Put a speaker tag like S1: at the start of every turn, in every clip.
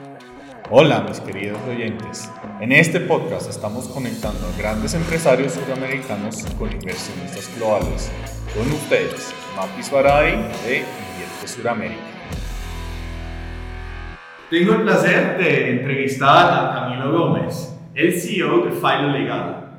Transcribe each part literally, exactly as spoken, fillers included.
S1: Hola mis queridos oyentes, en este podcast estamos conectando a grandes empresarios suramericanos con inversionistas globales. Con ustedes, Mapis Baray de Invierte Suramérica.
S2: Tengo el placer de entrevistar a Camilo Gómez, el C E O de Filo Legal.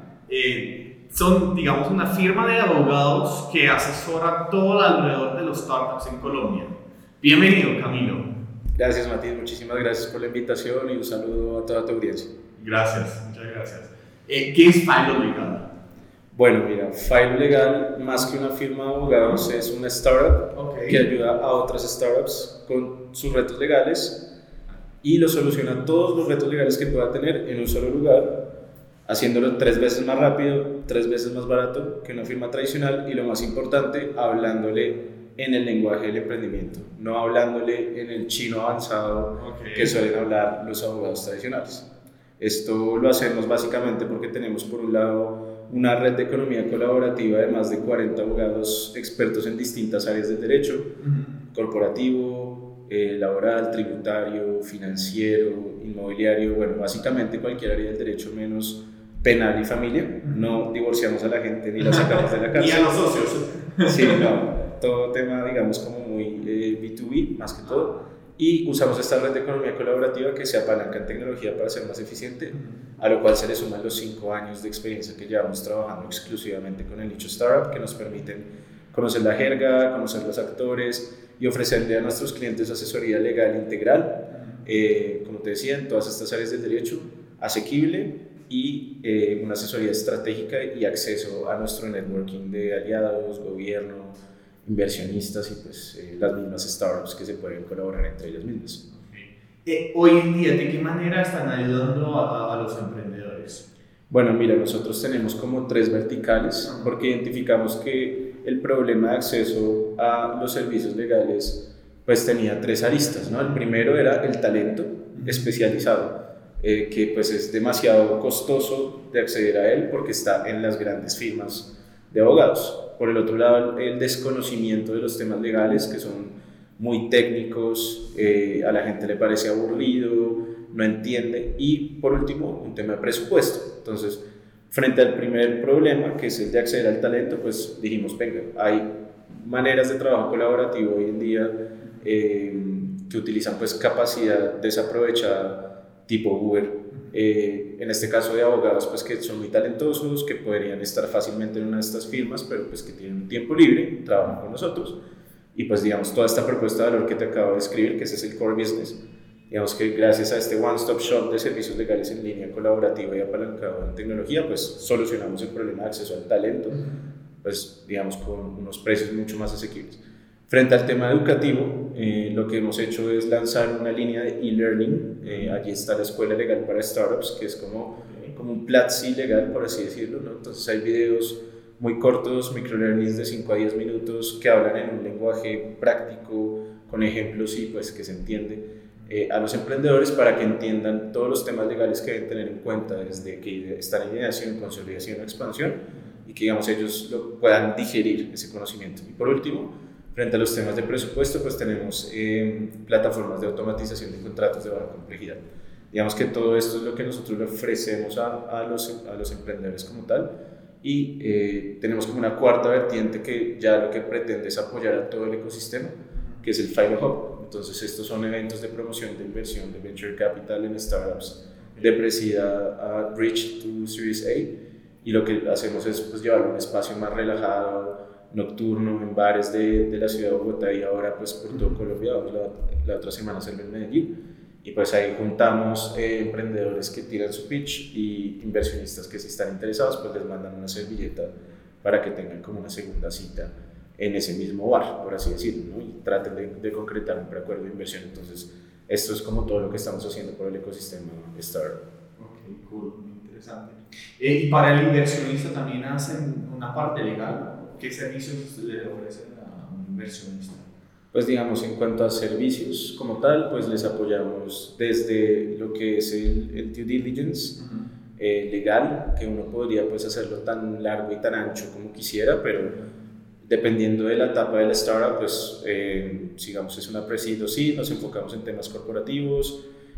S2: Eh, son, digamos, una firma de abogados que asesora todo alrededor de los startups en Colombia. Bienvenido, Camilo.
S3: Gracias, Matías. Muchísimas gracias por la invitación y un saludo a toda tu audiencia.
S2: Gracias, muchas gracias. Eh, ¿Qué es Filo Legal?
S3: Bueno, mira, Filo Legal, más que una firma de abogados, es una startup okay. que ayuda a otras startups con sus retos legales y lo soluciona todos los retos legales que pueda tener en un solo lugar, haciéndolo tres veces más rápido, tres veces más barato que una firma tradicional y, lo más importante, hablándole en el lenguaje del emprendimiento, no hablándole en el chino avanzado okay. que suelen hablar los abogados tradicionales. Esto lo hacemos básicamente porque tenemos por un lado una red de economía colaborativa de más de cuarenta abogados expertos en distintas áreas del derecho, uh-huh. corporativo, eh, laboral, tributario, financiero, inmobiliario, bueno, básicamente cualquier área del derecho menos penal y familia. Uh-huh. No divorciamos a la gente ni la sacamos de la cárcel.
S2: Ni a los socios.
S3: Sí, no. Todo tema, digamos, como muy eh, B dos B, más que todo, y usamos esta red de economía colaborativa que se apalanca en tecnología para ser más eficiente, a lo cual se le suman los cinco años de experiencia que llevamos trabajando exclusivamente con el nicho startup, que nos permiten conocer la jerga, conocer los actores y ofrecerle a nuestros clientes asesoría legal integral, eh, como te decía, en todas estas áreas del derecho, asequible y eh, una asesoría estratégica y acceso a nuestro networking de aliados, gobierno, inversionistas y pues eh, las mismas startups que se pueden colaborar entre ellas mismas.
S2: Okay. Eh, hoy en día, ¿de qué manera están ayudando a, a los emprendedores?
S3: Bueno, mira, nosotros tenemos como tres verticales porque identificamos que el problema de acceso a los servicios legales pues tenía tres aristas, ¿no? El primero era el talento especializado, eh, que pues es demasiado costoso de acceder a él porque está en las grandes firmas de abogados. Por el otro lado, el desconocimiento de los temas legales, que son muy técnicos, eh, a la gente le parece aburrido, no entiende. Y por último, un tema de presupuesto. Entonces, frente al primer problema, que es el de acceder al talento, pues dijimos, venga, hay maneras de trabajo colaborativo hoy en día eh, que utilizan pues capacidad desaprovechada tipo Uber. Eh, en este caso de abogados pues que son muy talentosos, que podrían estar fácilmente en una de estas firmas, pero pues que tienen un tiempo libre, trabajan con nosotros y pues digamos toda esta propuesta de valor que te acabo de describir, que ese es el core business, digamos que gracias a este one-stop shop de servicios legales en línea colaborativa y apalancado en tecnología, pues solucionamos el problema de acceso al talento, pues digamos con unos precios mucho más asequibles. Frente al tema educativo, eh, lo que hemos hecho es lanzar una línea de e-learning. Eh, allí está la Escuela Legal para Startups, que es como, como un Platzi legal, por así decirlo, ¿no? Entonces hay videos muy cortos, microlearnings de cinco a diez minutos, que hablan en un lenguaje práctico, con ejemplos y pues que se entiende eh, a los emprendedores para que entiendan todos los temas legales que deben tener en cuenta desde que están en ideación, consolidación o expansión y que digamos ellos lo puedan digerir ese conocimiento. Y por último, frente a los temas de presupuesto, pues tenemos eh, plataformas de automatización de contratos de baja complejidad. Digamos que todo esto es lo que nosotros le ofrecemos a, a, los, a los emprendedores como tal y eh, tenemos como una cuarta vertiente que ya lo que pretende es apoyar a todo el ecosistema, que es el Filo Hub. Entonces estos son eventos de promoción de inversión de Venture Capital en startups de pre-seed a Bridge to Series A y lo que hacemos es pues, llevarlo a un espacio más relajado, nocturno, en bares de, de la ciudad de Bogotá y ahora pues por todo Colombia. Vamos la, la otra semana a hacerlo en Medellín y pues ahí juntamos eh, emprendedores que tiran su pitch y inversionistas que si están interesados pues les mandan una servilleta para que tengan como una segunda cita en ese mismo bar, por así decirlo, ¿no? Y traten de, de concretar un preacuerdo de inversión. Entonces esto es como todo lo que estamos haciendo por el ecosistema Startup.
S2: Ok, cool, muy interesante. Eh, y para el inversionista también hacen una parte legal. ¿Qué servicios le ofrecen a un inversionista?
S3: Pues digamos, en cuanto a servicios como tal, pues les apoyamos desde lo que es el, el due diligence uh-huh. eh, legal, que uno podría pues hacerlo tan largo y tan ancho como quisiera, pero dependiendo de la etapa de la startup, pues eh, sigamos, es una pre-seed o sí, nos enfocamos en temas corporativos,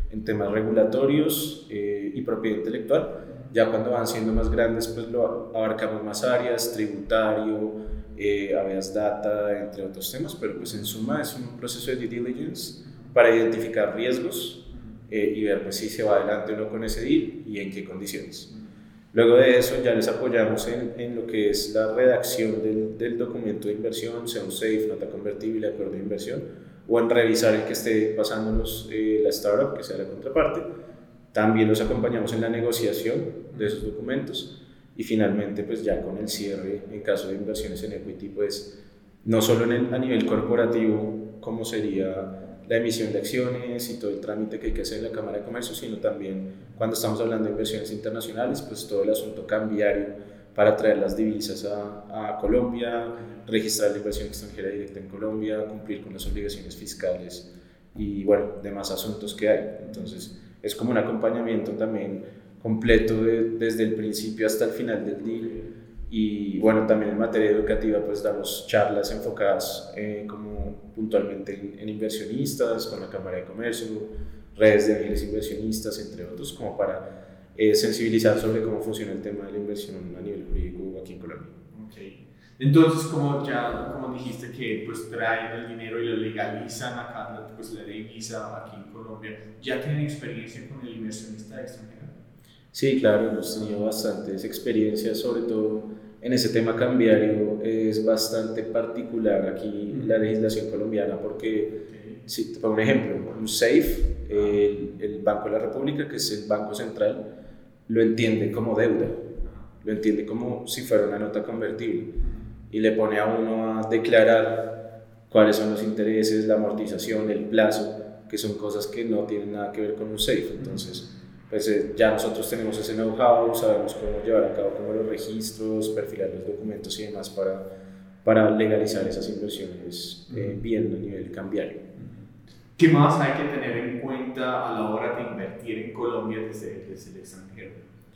S3: en temas regulatorios eh, y propiedad intelectual. Ya cuando van siendo más grandes, pues lo abarcamos más áreas, tributario, eh, habeas data, entre otros temas, pero pues en suma es un proceso de due diligence para identificar riesgos eh, y ver pues, si se va adelante o no con ese deal y en qué condiciones. Luego de eso ya les apoyamos en, en lo que es la redacción del, del documento de inversión, sea un SAFE, nota convertible, acuerdo de inversión, o en revisar el que esté pasándonos eh, la startup, que sea la contraparte. También los acompañamos en la negociación de esos documentos y finalmente pues ya con el cierre en caso de inversiones en equity, pues no solo en el, a nivel corporativo, como sería la emisión de acciones y todo el trámite que hay que hacer en la Cámara de Comercio, sino también cuando estamos hablando de inversiones internacionales, pues todo el asunto cambiario para traer las divisas a, a Colombia, registrar la inversión extranjera directa en Colombia, cumplir con las obligaciones fiscales y bueno, demás asuntos que hay. Entonces es como un acompañamiento también completo de, desde el principio hasta el final del deal. Y bueno, también en materia educativa pues damos charlas enfocadas eh, como puntualmente en, en inversionistas, con la Cámara de Comercio, redes de ángeles inversionistas, entre otros, como para eh, sensibilizar sobre cómo funciona el tema de la inversión a nivel jurídico aquí en Colombia.
S2: Okay. Entonces, como ya como dijiste que pues traen el dinero y lo legalizan acá, pues la divisa aquí en Colombia, ¿ya tienen experiencia con el inversionista extranjero?
S3: Sí, claro, hemos tenido bastantes experiencias, sobre todo en ese tema cambiario. Es bastante particular aquí mm. la legislación colombiana porque, okay. si te pongo un ejemplo, un SAFE, el, el Banco de la República, que es el Banco Central, lo entiende como deuda, lo entiende como si fuera una nota convertible y le pone a uno a declarar cuáles son los intereses, la amortización, el plazo, que son cosas que no tienen nada que ver con un SAFE. Entonces, pues eh, ya nosotros tenemos ese know-how, sabemos cómo llevar a cabo como los registros, perfilar los documentos y demás para, para legalizar esas inversiones eh, bien a nivel cambiario.
S2: ¿Qué más hay que tener en cuenta a la hora de invertir en Colombia desde, desde el extranjero?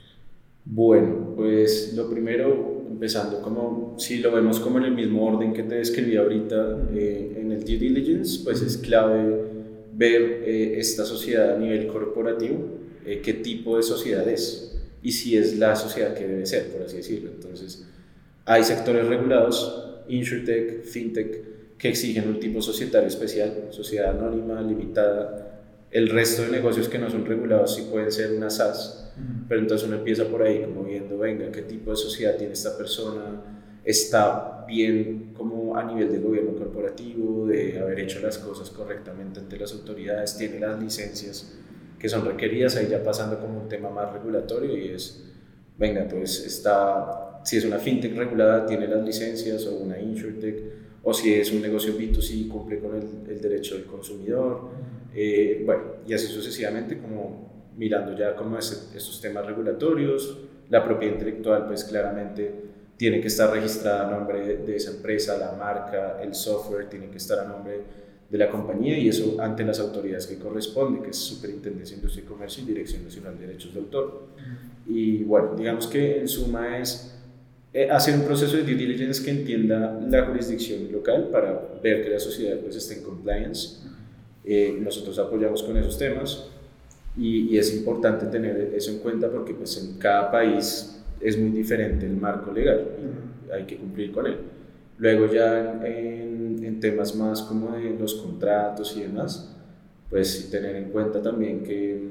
S3: Bueno, pues lo primero, empezando como, si lo vemos como en el mismo orden que te describí ahorita, eh, en el due diligence, pues es clave ver eh, esta sociedad a nivel corporativo, eh, qué tipo de sociedad es y si es la sociedad que debe ser, por así decirlo. Entonces, hay sectores regulados, insurtech, fintech, que exigen un tipo societario especial, sociedad anónima, limitada. El resto de negocios que no son regulados sí pueden ser una S A S, uh-huh. pero entonces uno empieza por ahí como viendo, venga, qué tipo de sociedad tiene esta persona, está bien como a nivel de gobierno corporativo, de haber hecho las cosas correctamente ante las autoridades, tiene las licencias que son requeridas, ahí ya pasando como un tema más regulatorio y es, venga, pues está, si es una fintech regulada, tiene las licencias, o una insurtech, o si es un negocio B dos C, cumple con el, el derecho del consumidor, eh, bueno, y así sucesivamente, como mirando ya como ese, estos temas regulatorios. La propiedad intelectual, pues claramente tiene que estar registrada a nombre de, de esa empresa, la marca, el software tiene que estar a nombre de la compañía y eso ante las autoridades que corresponde, que es Superintendencia de Industria y Comercio y Dirección Nacional de Derechos de Autor. Y bueno, digamos que en suma es eh, hacer un proceso de due diligence que entienda la jurisdicción local para ver que la sociedad pues esté en compliance. Eh, nosotros apoyamos con esos temas y, y es importante tener eso en cuenta porque pues en cada país es muy diferente el marco legal y hay que cumplir con él. Luego ya en, en temas más como de los contratos y demás, pues sí tener en cuenta también que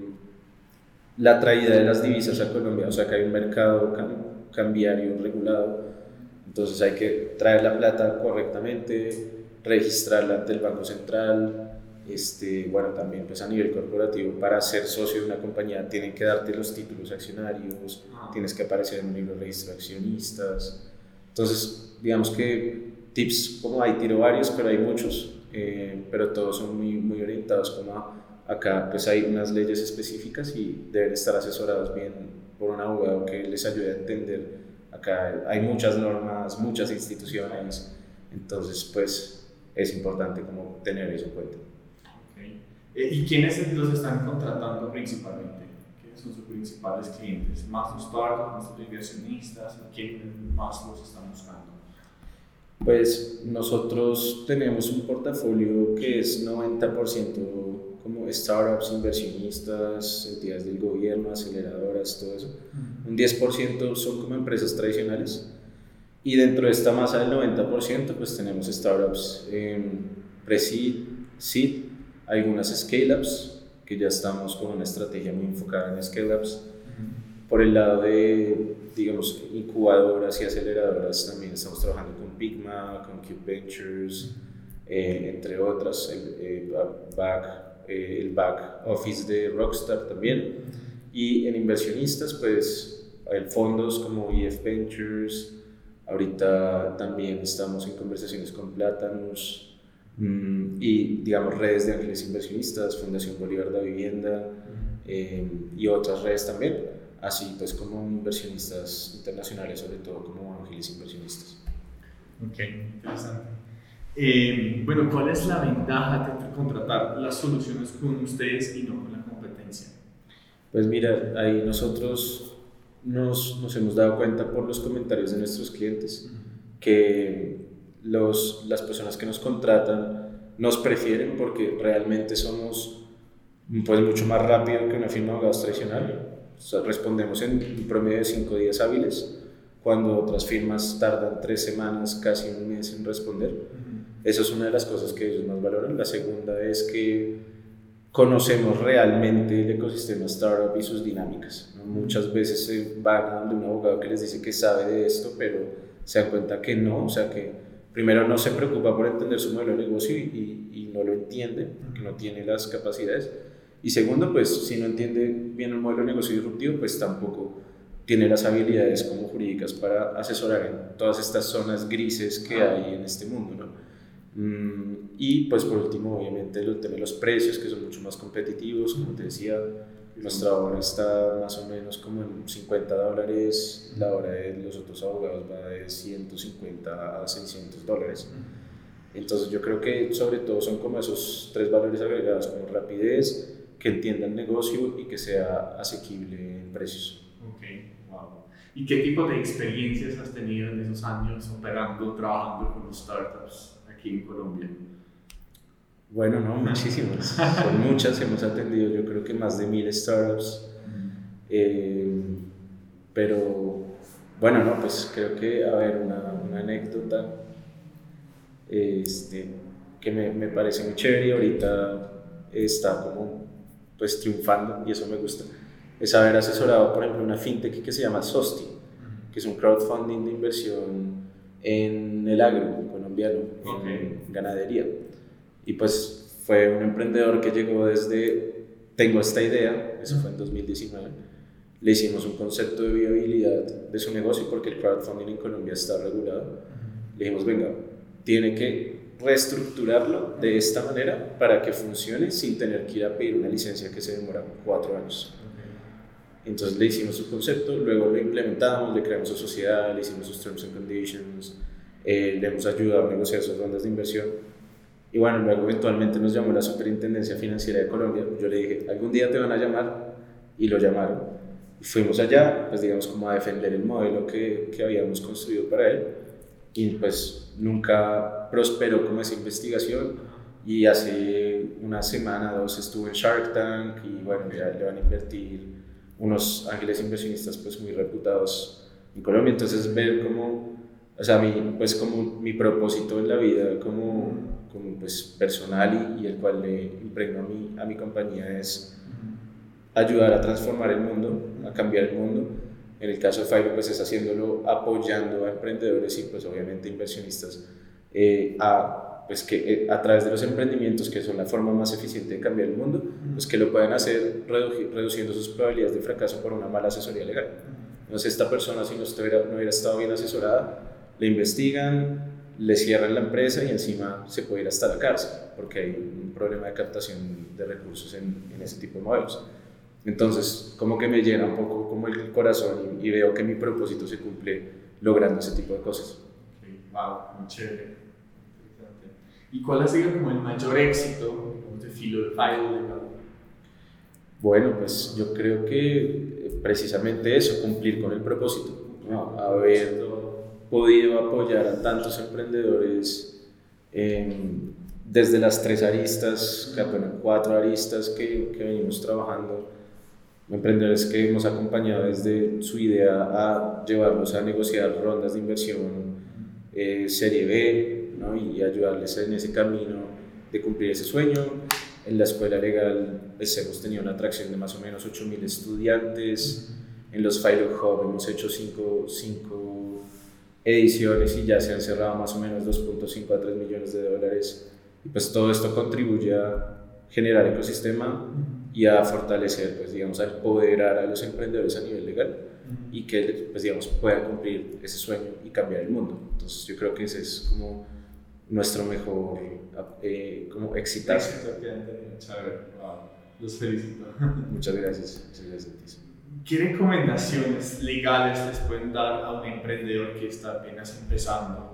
S3: la traída de las divisas a Colombia, o sea que hay un mercado cam- cambiario regulado, entonces hay que traer la plata correctamente, registrarla ante el Banco Central, este, bueno también pues a nivel corporativo para ser socio de una compañía tienen que darte los títulos accionarios, tienes que aparecer en un libro de registro de accionistas. Entonces, digamos que tips como hay, tiro varios, pero hay muchos, eh, pero todos son muy, muy orientados como a, acá pues hay unas leyes específicas y deben estar asesorados bien por un abogado que les ayude a entender. Acá hay muchas normas, muchas instituciones, entonces pues es importante como tener eso en cuenta.
S2: Okay. ¿Y quiénes los están contratando principalmente? Son sus principales clientes, más los startups, más los inversionistas, ¿quién más los están buscando?
S3: Pues nosotros tenemos un portafolio que es noventa por ciento como startups, inversionistas, entidades del gobierno, aceleradoras, todo eso. Un diez por ciento son como empresas tradicionales. Y dentro de esta masa del noventa por ciento pues tenemos startups eh, pre-seed, seed, algunas scale-ups, que ya estamos con una estrategia muy enfocada en scale-ups. Uh-huh. Por el lado de, digamos, incubadoras y aceleradoras, también estamos trabajando con Pigma, con Cube Ventures, eh, entre otras, el, eh, back, eh, el back office de Rockstar también. Y en inversionistas, pues, hay fondos como E F Ventures. Ahorita también estamos en conversaciones con Platanus mmm, y, digamos, redes de ángeles inversionistas, Fundación Bolívar de Vivienda eh, y otras redes también, así pues como inversionistas internacionales, sobre todo como ángeles inversionistas.
S2: Ok, interesante. Eh, bueno, ¿cuál es la ventaja de contratar las soluciones con ustedes y no con la competencia?
S3: Pues mira, ahí nosotros Nos, nos hemos dado cuenta por los comentarios de nuestros clientes que los, las personas que nos contratan nos prefieren porque realmente somos pues, mucho más rápido que una firma de abogados tradicional. O sea, respondemos en un promedio de cinco días hábiles, cuando otras firmas tardan tres semanas, casi un mes en responder. Uh-huh. Esa es una de las cosas que ellos más valoran. La segunda es que conocemos realmente el ecosistema startup y sus dinámicas, ¿no? Muchas veces se van a donde un abogado que les dice que sabe de esto, pero se dan cuenta que no, o sea que primero no se preocupa por entender su modelo de negocio y, y, y no lo entiende, porque no tiene las capacidades. Y segundo, pues si no entiende bien el modelo de negocio disruptivo, pues tampoco tiene las habilidades como jurídicas para asesorar en todas estas zonas grises que hay en este mundo, ¿no? Mm, y pues por último obviamente el tema de los precios, que son mucho más competitivos. Como te decía, nuestra hora está más o menos como en cincuenta dólares, la hora de los otros abogados va de ciento cincuenta a seiscientos dólares. Entonces yo creo que sobre todo son como esos tres valores agregados, como rapidez, que entienda el negocio y que sea asequible en precios.
S2: Ok, wow. ¿Y qué tipo de experiencias has tenido en esos años operando, trabajando con los startups aquí en Colombia?
S3: Bueno, no, muchísimas. Son muchas, hemos atendido yo creo que más de mil startups. Eh, pero bueno, no, pues creo que, a ver, una, una anécdota este, que me, me parece muy chévere y ahorita está como pues triunfando y eso me gusta, es haber asesorado por ejemplo una fintech que se llama Sosti, que es un crowdfunding de inversión en el agro colombiano, okay, en ganadería. Y pues fue un emprendedor que llegó desde tengo esta idea, eso fue en dos mil diecinueve, le hicimos un concepto de viabilidad de su negocio porque el crowdfunding en Colombia está regulado. Le dijimos, venga, tiene que reestructurarlo de esta manera para que funcione sin tener que ir a pedir una licencia que se demora cuatro años. Entonces le hicimos su concepto, luego lo implementamos, le creamos su sociedad, le hicimos sus terms and conditions, eh, le hemos ayudado a negociar sus rondas de inversión. Y bueno, luego eventualmente nos llamó la Superintendencia Financiera de Colombia. Yo le dije, algún día te van a llamar, y lo llamaron. Y fuimos allá, pues digamos como a defender el modelo que, que habíamos construido para él. Y pues nunca prosperó como esa investigación. Y hace una semana, dos, estuvo en Shark Tank y bueno, ya le van a invertir unos ángeles inversionistas pues muy reputados en Colombia. Entonces ver cómo, o sea, mi, pues como mi propósito en la vida como, como pues personal y, y el cual le impregno a mi, a mi compañía es ayudar a transformar el mundo, a cambiar el mundo. En el caso de Filo pues es haciéndolo apoyando a emprendedores y pues obviamente inversionistas eh, a, pues que, eh, a través de los emprendimientos, que son la forma más eficiente de cambiar el mundo, pues que lo puedan hacer redu- reduciendo sus probabilidades de fracaso por una mala asesoría legal. Entonces esta persona, si no estuviera, no hubiera estado bien asesorada, le investigan, le cierran la empresa y encima se puede ir hasta la cárcel porque hay un problema de captación de recursos en, en ese tipo de modelos. Entonces, como que me llena un poco como el corazón y, y veo que mi propósito se cumple logrando ese tipo de cosas.
S2: Okay. Wow, muy chévere. ¿Y cuál ha sido como el mayor éxito de Filo Legal?
S3: Bueno, pues yo creo que precisamente eso, cumplir con el propósito, ¿no? Haber podido apoyar a tantos emprendedores eh, desde las tres aristas, que bueno, cuatro aristas que, que venimos trabajando, emprendedores que hemos acompañado desde su idea a llevarlos a negociar rondas de inversión, eh, serie B, ¿no? Y ayudarles en ese camino de cumplir ese sueño. En la escuela legal pues, hemos tenido una atracción de más o menos ocho mil estudiantes. En los File Hub hemos hecho cinco ediciones y ya se han cerrado más o menos dos punto cinco a tres millones de dólares. Y pues todo esto contribuye a generar ecosistema y a fortalecer, pues digamos, a empoderar a los emprendedores a nivel legal y que pues digamos puedan cumplir ese sueño y cambiar el mundo. Entonces yo creo que ese es como nuestro mejor eh, como exitazo.
S2: Chévere, wow, los felicito.
S3: Muchas gracias. Muchas gracias.
S2: ¿Qué recomendaciones legales les pueden dar a un emprendedor que está apenas empezando?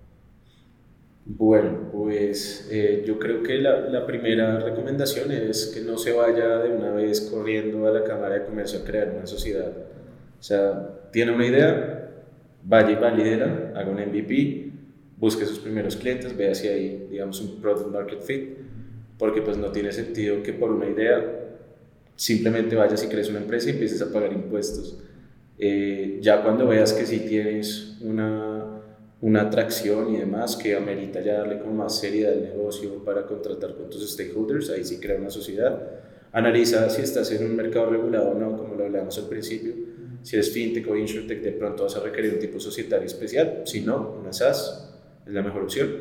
S3: Bueno, pues eh, yo creo que la, la primera recomendación es que no se vaya de una vez corriendo a la Cámara de Comercio a crear una sociedad. O sea, tiene una idea, vaya y valídela, haga un M V P, busque sus primeros clientes, vea si hay, digamos, un product market fit, porque pues no tiene sentido que por una idea simplemente vayas y crees una empresa y empieces a pagar impuestos. Eh, ya cuando veas que sí tienes una, una atracción y demás que amerita ya darle como más seriedad al negocio para contratar con tus stakeholders, ahí sí crea una sociedad. Analiza si estás en un mercado regulado o no, como lo hablamos al principio. Si eres fintech o insurtech, de pronto vas a requerir un tipo societario especial. Si no, una SaaS es la mejor opción.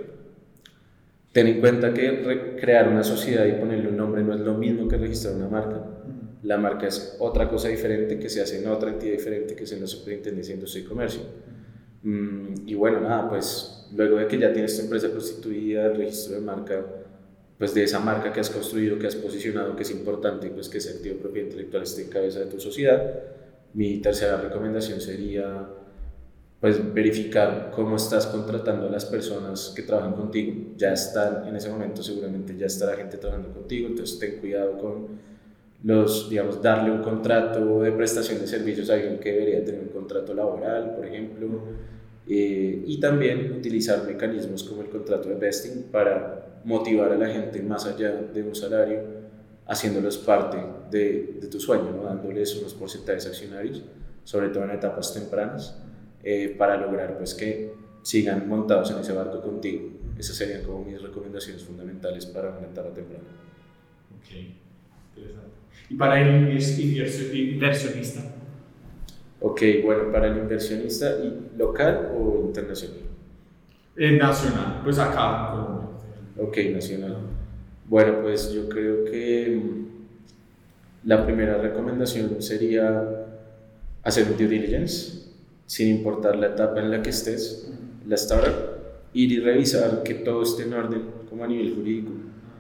S3: Ten en cuenta que crear una sociedad y ponerle un nombre no es lo mismo que registrar una marca. La marca es otra cosa diferente que se hace en otra entidad diferente que es en la Superintendencia de Industria y Comercio. Mm, y bueno, nada, pues luego de que ya tienes tu empresa constituida, el registro de marca, pues de esa marca que has construido, que has posicionado, que es importante, pues que ese sentido de propiedad intelectual esté en cabeza de tu sociedad. Mi tercera recomendación sería pues verificar cómo estás contratando a las personas que trabajan contigo. Ya están, en ese momento seguramente ya está la gente trabajando contigo, entonces ten cuidado con los, digamos, darle un contrato de prestación de servicios a alguien que debería tener un contrato laboral, por ejemplo, eh, y también utilizar mecanismos como el contrato de vesting para motivar a la gente más allá de un salario, haciéndolos parte de, de tu sueño, ¿no? Dándoles unos porcentajes accionarios, sobre todo en etapas tempranas, eh, para lograr pues, que sigan montados en ese barco contigo. Esas serían como mis recomendaciones fundamentales para una etapa temprana.
S2: Ok, interesante. ¿Y para el inversionista?
S3: Ok, bueno, para el inversionista, ¿y local o internacional?
S2: Eh, nacional, pues acá en Colombia.
S3: Ok, nacional. Bueno, pues yo creo que la primera recomendación sería hacer un due diligence, sin importar la etapa en la que estés, la startup, ir y revisar que todo esté en orden como a nivel jurídico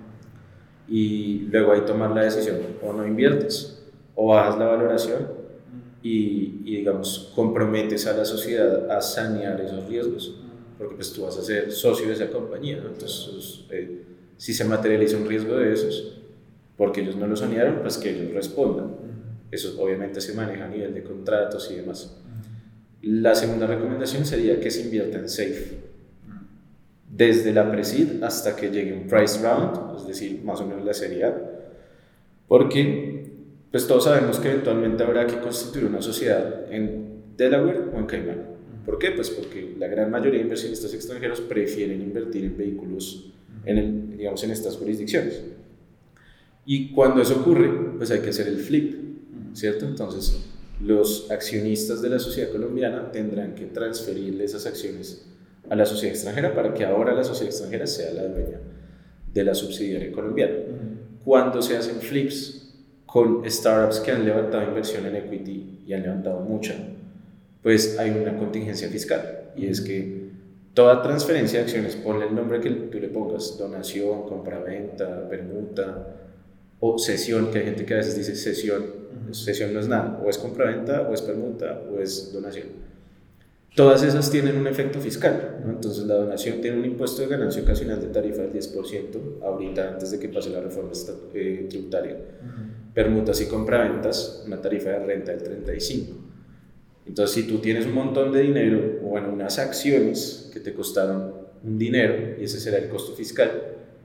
S3: y luego ahí tomar la decisión, o no inviertes o bajas la valoración y, y digamos comprometes a la sociedad a sanear esos riesgos, porque pues tú vas a ser socio de esa compañía, ¿no? Entonces eh, si se materializa un riesgo de esos porque ellos no lo sanearon, pues que ellos respondan. Eso obviamente se maneja a nivel de contratos y demás. La segunda recomendación sería que se invierta en safe, desde la pre-seed hasta que llegue un price round, es decir, más o menos la serie A, porque pues todos sabemos que eventualmente habrá que constituir una sociedad en Delaware o en Caimán. ¿Por qué? Pues porque la gran mayoría de inversionistas extranjeros prefieren invertir en vehículos en, el, digamos, en estas jurisdicciones. Y cuando eso ocurre, pues hay que hacer el flip, ¿cierto? Entonces, los accionistas de la sociedad colombiana tendrán que transferirle esas acciones a la sociedad extranjera para que ahora la sociedad extranjera sea la dueña de la subsidiaria colombiana. Uh-huh. Cuando se hacen flips con startups que han levantado inversión en equity y han levantado mucha, pues hay una contingencia fiscal, y es que toda transferencia de acciones, ponle el nombre que tú le pongas, donación, compra-venta, permuta o cesión, que hay gente que a veces dice cesión, uh-huh. Cesión no es nada, o es compra-venta, o es permuta, o es donación. Todas esas tienen un efecto fiscal, ¿no? Entonces la donación tiene un impuesto de ganancia ocasional de tarifa del diez por ciento, ahorita antes de que pase la reforma eh, tributaria. Uh-huh. Permutas y compraventas, una tarifa de renta del treinta y cinco por ciento. Entonces si tú tienes un montón de dinero, o bueno, unas acciones que te costaron un dinero, y ese será el costo fiscal,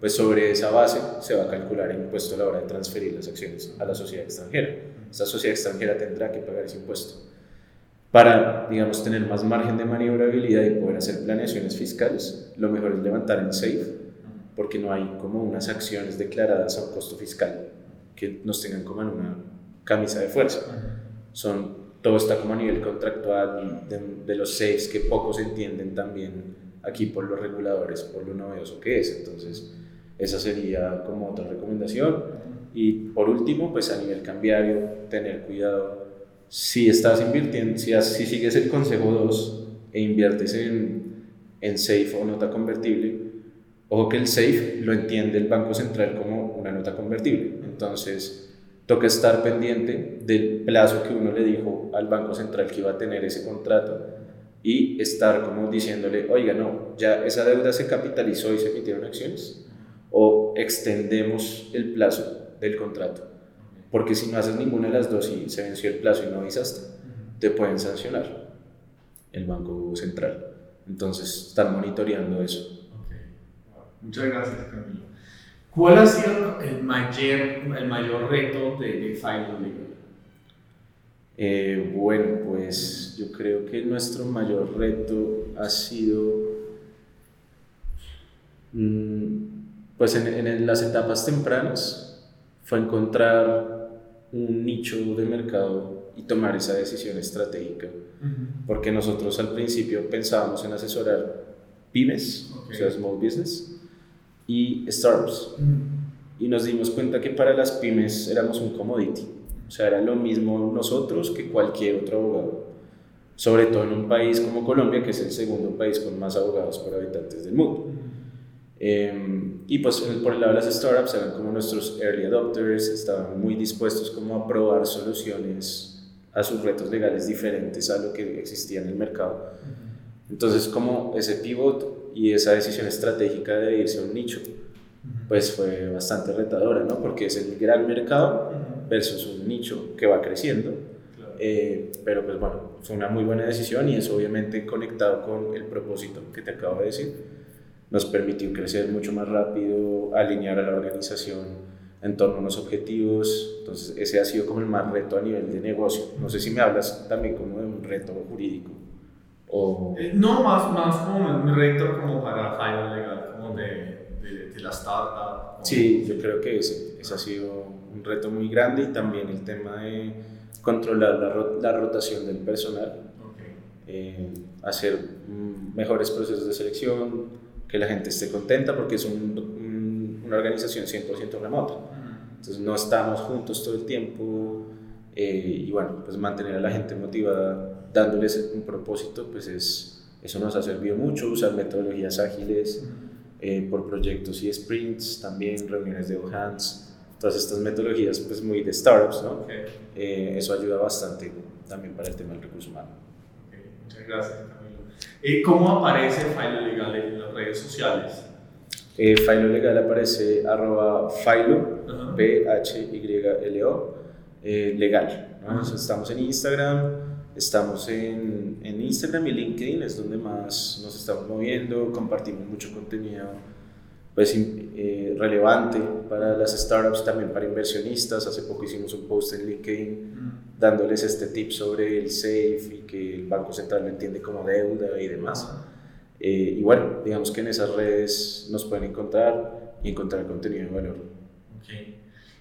S3: pues sobre esa base se va a calcular el impuesto a la hora de transferir las acciones a la sociedad extranjera. Esta sociedad extranjera tendrá que pagar ese impuesto. Para, digamos, tener más margen de maniobrabilidad y poder hacer planeaciones fiscales, lo mejor es levantar en SAFE, porque no hay como unas acciones declaradas a un costo fiscal que nos tengan como en una camisa de fuerza. Son, todo está como a nivel contractual de, de los SAFEs que pocos entienden también aquí por los reguladores, por lo novedoso que es. Entonces, esa sería como otra recomendación. Y por último, pues a nivel cambiario, tener cuidado. Si estás invirtiendo, si, si sigues el consejo dos e inviertes en, en SAFE o nota convertible, ojo que el SAFE lo entiende el Banco Central como una nota convertible. Entonces, toca estar pendiente del plazo que uno le dijo al Banco Central que iba a tener ese contrato y estar como diciéndole, oiga, no, ya esa deuda se capitalizó y se emitieron acciones, o extendemos el plazo del contrato. Porque si no haces ninguna de las dos y se venció el plazo y no avisaste, te pueden sancionar el Banco Central. Entonces, están monitoreando eso.
S2: Okay. Muchas gracias, Camilo. ¿Cuál ha sido el mayor, el mayor reto de, de Philo Legal?
S3: Eh, bueno, pues yo creo que nuestro mayor reto ha sido, mmm, pues en, en las etapas tempranas, fue encontrar un nicho de mercado y tomar esa decisión estratégica. Uh-huh. Porque nosotros al principio pensábamos en asesorar pymes, okay. O sea, small business, y startups. Uh-huh. Y nos dimos cuenta que para las pymes éramos un commodity. O sea, era lo mismo nosotros que cualquier otro abogado. Sobre todo en un país como Colombia, que es el segundo país con más abogados por habitantes del mundo. Uh-huh. Eh, y pues por el lado de las startups eran como nuestros early adopters, estaban muy dispuestos como a probar soluciones a sus retos legales diferentes a lo que existía en el mercado. Entonces como ese pivot y esa decisión estratégica de irse a un nicho pues fue bastante retadora, ¿no? Porque es el gran mercado versus un nicho que va creciendo. Eh, pero pues bueno, fue una muy buena decisión y eso obviamente conectado con el propósito que te acabo de decir nos permitió crecer mucho más rápido, alinear a la organización en torno a unos objetivos. Entonces ese ha sido como el más reto a nivel de negocio. No sé si me hablas también como de un reto jurídico o...
S2: Eh, no, más, más como un reto como para Philo Legal, como de, de, de la startup.
S3: Sí, yo creo que ese, ese ha sido un reto muy grande y también el tema de controlar la, ro- la rotación del personal, okay. eh, hacer mm, mejores procesos de selección, que la gente esté contenta porque es un, un, una organización cien por ciento remota. Entonces no estamos juntos todo el tiempo eh, y bueno, pues mantener a la gente motivada dándoles un propósito, pues es, eso nos ha servido mucho, usar metodologías ágiles eh, por proyectos y sprints, también reuniones de all hands, todas estas metodologías pues muy de startups, ¿no? Okay. Eh, eso ayuda bastante también para el tema del recurso humano.
S2: Okay. Muchas gracias, Camilo. Eh, ¿Cómo aparece Philo Legal en las redes sociales?
S3: Eh, Philo Legal aparece arroba Philo, uh-huh. P H Y L O, eh, legal, ¿no? Uh-huh. Estamos en Instagram, estamos en, en Instagram y LinkedIn, es donde más nos estamos moviendo, compartimos mucho contenido pues, eh, relevante para las startups, también para inversionistas. Hace poco hicimos un post en LinkedIn uh-huh. dándoles este tip sobre el SAFE y que el Banco Central lo entiende como deuda y demás. Uh-huh. Eh, y bueno, digamos que en esas redes nos pueden encontrar y encontrar contenido de valor.
S2: Okay.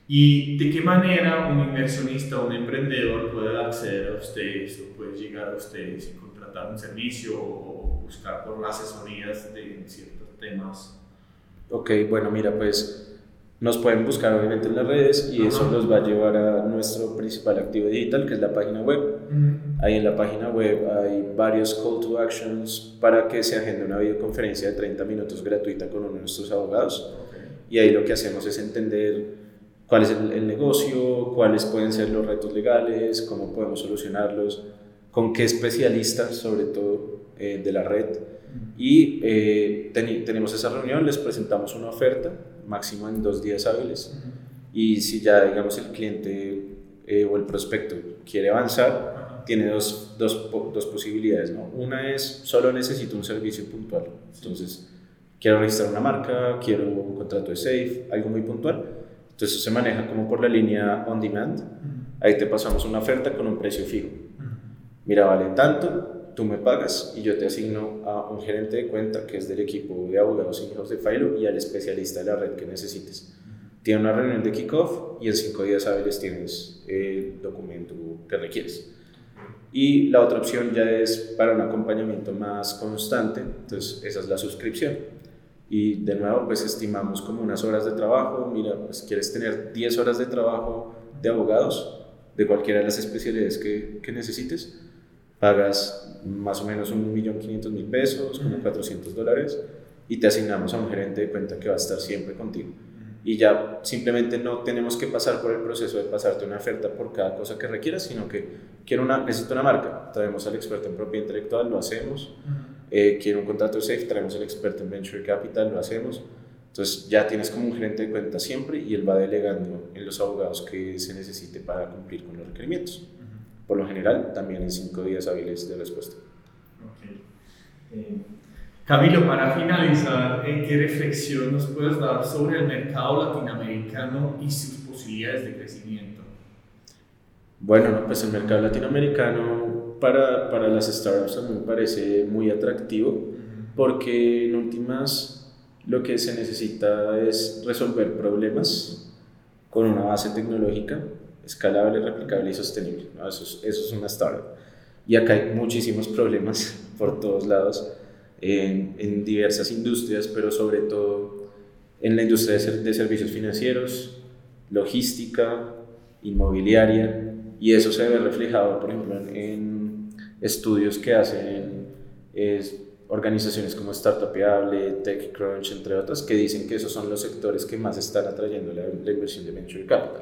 S2: ¿Y de qué manera un inversionista o un emprendedor puede acceder a ustedes o puede llegar a ustedes y contratar un servicio o buscar por asesorías de ciertos temas?
S3: Ok, bueno, mira, pues nos pueden buscar obviamente en las redes y uh-huh. eso los va a llevar a nuestro principal activo digital, que es la página web. Uh-huh. Ahí en la página web hay varios call to actions para que se agende una videoconferencia de treinta minutos gratuita con uno de nuestros abogados. Okay. Y ahí lo que hacemos es entender cuál es el, el negocio, cuáles pueden ser los retos legales, cómo podemos solucionarlos, con qué especialistas sobre todo eh, de la red. Y eh, ten, tenemos esa reunión, les presentamos una oferta, máximo en dos días hábiles. Uh-huh. Y si ya, digamos, el cliente eh, o el prospecto quiere avanzar, uh-huh. tiene dos, dos, dos posibilidades, ¿no? Una es, solo necesito un servicio puntual. Entonces, quiero registrar una marca, quiero un contrato de safe, algo muy puntual. Entonces eso se maneja como por la línea on demand. Ahí te pasamos una oferta con un precio fijo. Mira, vale tanto, tú me pagas y yo te asigno a un gerente de cuenta que es del equipo de abogados in-house de Philo y al especialista de la red que necesites. Tiene una reunión de kickoff y en cinco días hábiles tienes el documento que requieres. Y la otra opción ya es para un acompañamiento más constante, entonces esa es la suscripción. Y de nuevo, pues estimamos como unas horas de trabajo. Mira, pues quieres tener diez horas de trabajo de abogados de cualquiera de las especialidades que, que necesites, pagas más o menos un millón quinientos mil pesos, como cuatrocientos dólares, y te asignamos a un gerente de cuenta que va a estar siempre contigo. Y ya simplemente no tenemos que pasar por el proceso de pasarte una oferta por cada cosa que requieras, sino que quiero una, necesito una marca, traemos al experto en propiedad intelectual, lo hacemos. Eh, quiero un contrato de safe, traemos al experto en venture capital, lo hacemos. Entonces ya tienes como un gerente de cuenta siempre y él va delegando en los abogados que se necesite para cumplir con los requerimientos. Por lo general, también en cinco días hábiles de respuesta.
S2: Okay. Eh, Camilo, para finalizar, eh, ¿qué reflexión nos puedes dar sobre el mercado latinoamericano y sus posibilidades de crecimiento?
S3: Bueno, no, pues el mercado latinoamericano para, para las startups a mí me parece muy atractivo, porque en últimas lo que se necesita es resolver problemas con una base tecnológica escalable, replicable y sostenible, ¿no? Eso es, eso es una startup. Y acá hay muchísimos problemas por todos lados, en, en diversas industrias, pero sobre todo en la industria de, de servicios financieros, logística, inmobiliaria, y eso se ve reflejado, por ejemplo, en, en estudios que hacen es, organizaciones como Startupable, TechCrunch, entre otras, que dicen que esos son los sectores que más están atrayendo la, la inversión de Venture Capital.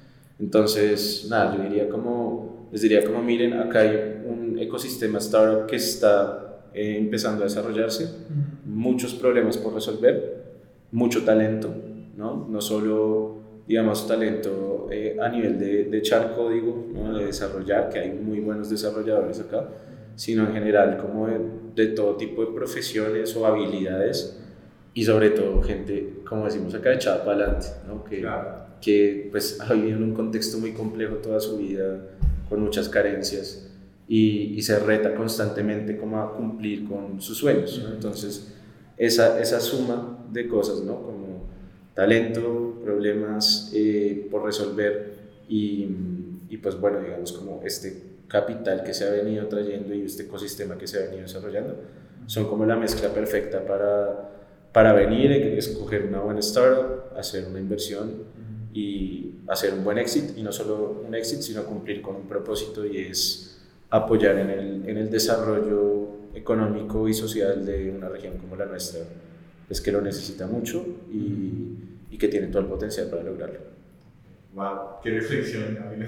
S3: Entonces, nada, yo diría como, les diría como, miren, acá hay un ecosistema startup que está eh, empezando a desarrollarse, uh-huh. muchos problemas por resolver, mucho talento, ¿no? No solo, digamos, talento eh, a nivel de, de echar código, ¿no? De desarrollar, que hay muy buenos desarrolladores acá, sino en general como de, de todo tipo de profesiones o habilidades, y sobre todo gente, como decimos acá, echada para adelante, ¿no? Que, claro. que pues ha vivido en un contexto muy complejo toda su vida, con muchas carencias, y, y se reta constantemente como a cumplir con sus sueños, ¿no? Entonces esa, esa suma de cosas, ¿no? Como talento, problemas eh, por resolver y, y pues bueno, digamos como este capital que se ha venido trayendo y este ecosistema que se ha venido desarrollando, son como la mezcla perfecta para, para venir, escoger una buena startup, hacer una inversión y hacer un buen exit, y no solo un exit, sino cumplir con un propósito, y es apoyar en el, en el desarrollo económico y social de una región como la nuestra, pues que lo necesita mucho y, y que tiene todo el potencial para lograrlo.
S2: Wow, qué reflexión, Camilo.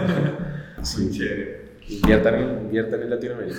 S3: Sí.
S2: Muy chévere.
S3: Inviertan en, inviertan en Latinoamérica.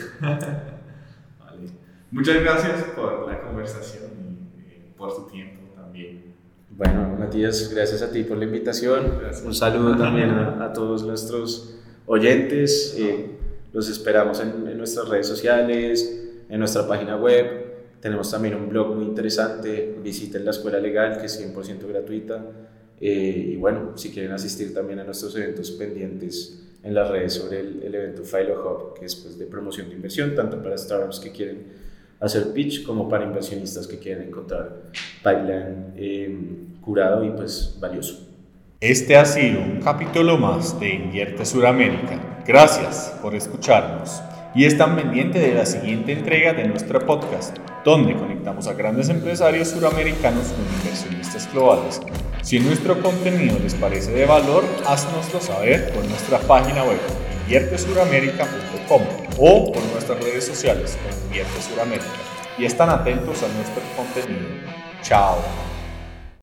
S2: Vale. Muchas gracias por la conversación y eh, por su tiempo también.
S3: Bueno, Matías, gracias a ti por la invitación. Gracias. Un saludo también a, a todos nuestros oyentes. Eh, los esperamos en, en nuestras redes sociales, en nuestra página web. Tenemos también un blog muy interesante. Visiten la Escuela Legal, que es cien por ciento gratuita. Eh, y bueno, si quieren asistir también a nuestros eventos pendientes en las redes sobre el, el evento Philo Hub, que es pues, de promoción de inversión, tanto para startups que quieren hacer pitch como para inversionistas que quieren encontrar pipeline eh, curado y pues valioso.
S1: Este ha sido un capítulo más de Invierte Suramérica. Gracias por escucharnos y están pendientes de la siguiente entrega de nuestro podcast, donde conectamos a grandes empresarios suramericanos con inversionistas globales. Si nuestro contenido les parece de valor, haznoslo saber por nuestra página web invierte suramerica punto com o por nuestras redes sociales como Invierte Suramérica, y están atentos a nuestro contenido. Chao.